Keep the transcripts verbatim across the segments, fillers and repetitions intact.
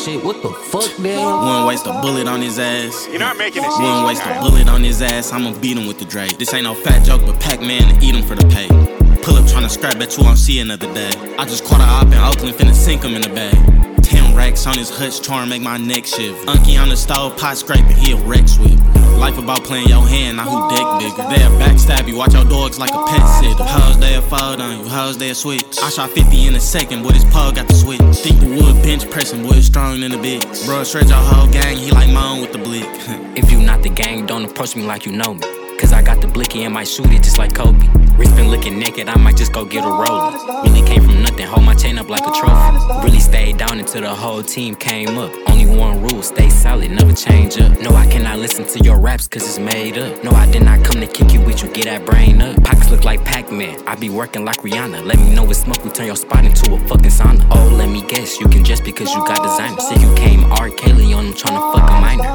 shit. What the fuck, damn? Wouldn't waste a bullet on his ass. You're not making it. Wouldn't waste a bullet on his ass. I'ma beat him with the Drake. This ain't no fat joke, but Pac-Man to eat him for the pay. Pull up tryna scrap, bet you won't see another day. I just caught a op in Oakland, finna sink him in the bag. Ten racks on his hutch, charm make my neck shift. Unky on the stove, pot scraping, he a Rex whip. Life about playing your hand, not who dick bigger. They'll backstab you, watch your dogs like a pet sitter. Hoes they'll fold on you, hoes they'll switch. I shot fifty in a second, boy this pug got the switch. Think the wood bench pressing, boy it's strong than a bitch. Bro, shred your whole gang, he like moan with the blick. If you not the gang, don't approach me like you know me. Cause I got the blicky and might shoot it just like Kobe. Wrist been looking naked, I might just go get a rollin'. Really came from nothing, hold my chain up like a trophy. Really stayed down until the whole team came up. Only one rule, stay solid, never change up. No, I cannot listen to your raps cause it's made up. No, I did not come to kick you with you, get that brain up. Pockets look like Pac-Man, I be working like Rihanna. Let me know with smoke, we turn your spot into a fucking sauna. Oh, let me guess, you can just because you got designer. Say you came R. Kelly on them tryna fuck a minor.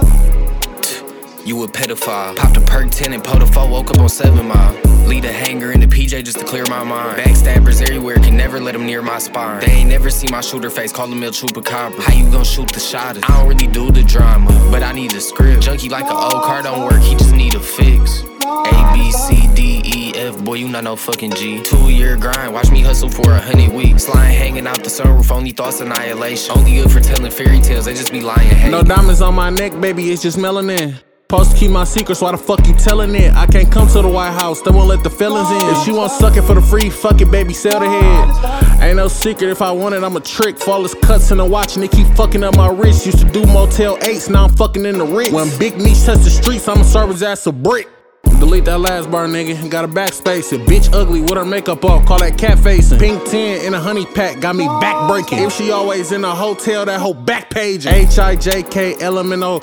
You a pedophile. Popped a perk ten and pulled a four, woke up on seven mile. Lead a hanger in the P J just to clear my mind. Backstabbers everywhere, can never let them near my spine. They ain't never see my shooter face, call him El Chupacabra. How you gon' shoot the shot? I don't really do the drama, but I need a script. Junkie like an old car don't work, he just need a fix. A, B, C, D, E, F, boy, you not no fucking G. Two year grind, watch me hustle for a hundred weeks. Slime hanging out the sunroof, only thoughts annihilation. Only good for telling fairy tales, they just be lying. Hey. No diamonds on my neck, baby, it's just melanin. Supposed to keep my secrets, why the fuck you telling it? I can't come to the White House, they won't let the felons in. If she want suck it for the free, fuck it, baby, sell the head. Ain't no secret, if I want it, I'm a trick. Flawless cuts in the watch and they keep fucking up my wrist. Used to do Motel eights, now I'm fucking in the Ritz. When Big Meech touch the streets, I'ma serve his ass a brick. Delete that last bar, nigga, got a backspace it. Bitch ugly with her makeup off, call that cat facing. Pink ten in a honey pack, got me back breaking. If she always in a hotel, that whole back page. H I J K L M N O.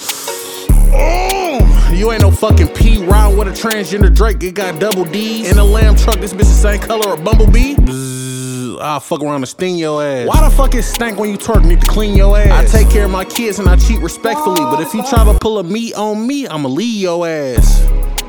Oh, you ain't no fucking P. Riding with a transgender Drake, it got double D's. In a lamb truck, this bitch the same color of Bumblebee. Bzzz, I'll fuck around and sting your ass. Why the fuck it stank when you twerk? Need to clean your ass. I take care of my kids and I cheat respectfully, but if you try to pull a me on me, I'ma leave your ass.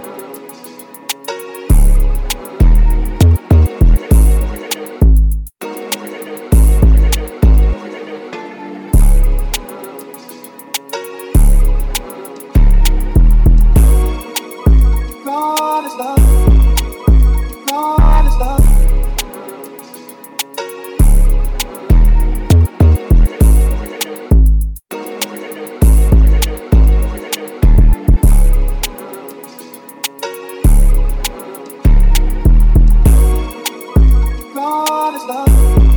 God is love. God is love. God is love.